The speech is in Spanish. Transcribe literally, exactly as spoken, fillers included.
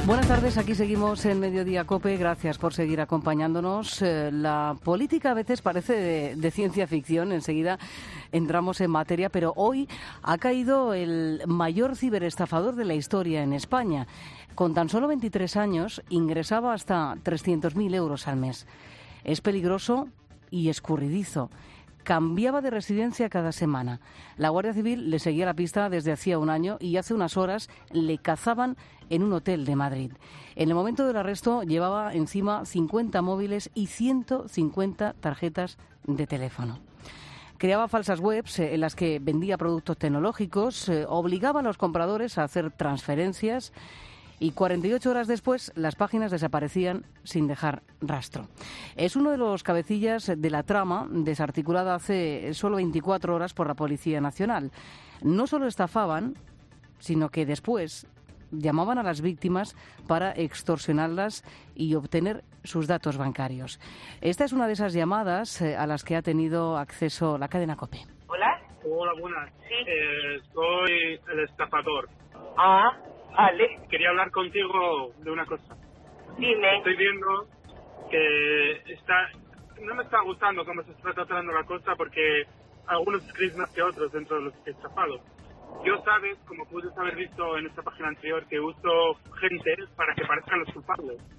Buenas tardes, aquí seguimos en Mediodía COPE. Gracias por seguir acompañándonos. Eh, la política a veces parece de, de ciencia ficción, enseguida entramos en materia, pero hoy ha caído el mayor ciberestafador de la historia en España. Con tan solo veintitrés años ingresaba hasta trescientos mil euros al mes. Es peligroso y escurridizo. Cambiaba de residencia cada semana. La Guardia Civil le seguía la pista desde hacía un año y hace unas horas le cazaban en un hotel de Madrid. En el momento del arresto llevaba encima cincuenta móviles y ciento cincuenta tarjetas de teléfono. Creaba falsas webs en las que vendía productos tecnológicos, eh, obligaba a los compradores a hacer transferencias y cuarenta y ocho horas después las páginas desaparecían sin dejar rastro. Es uno de los cabecillas de la trama desarticulada hace solo veinticuatro horas por la Policía Nacional. No solo estafaban, sino que después llamaban a las víctimas para extorsionarlas y obtener sus datos bancarios. Esta es una de esas llamadas a las que ha tenido acceso la cadena COPE. ¿Hola? Hola, buenas. Sí. Eh, soy el estafador. Ah, vale. Quería hablar contigo de una cosa. Dime. Estoy viendo que está, no me está gustando cómo se está tratando la cosa porque algunos escriben más que otros dentro de los que he estafado. Yo sabes, como puedes haber visto en esta página anterior, que uso gente para que parezcan los culpables.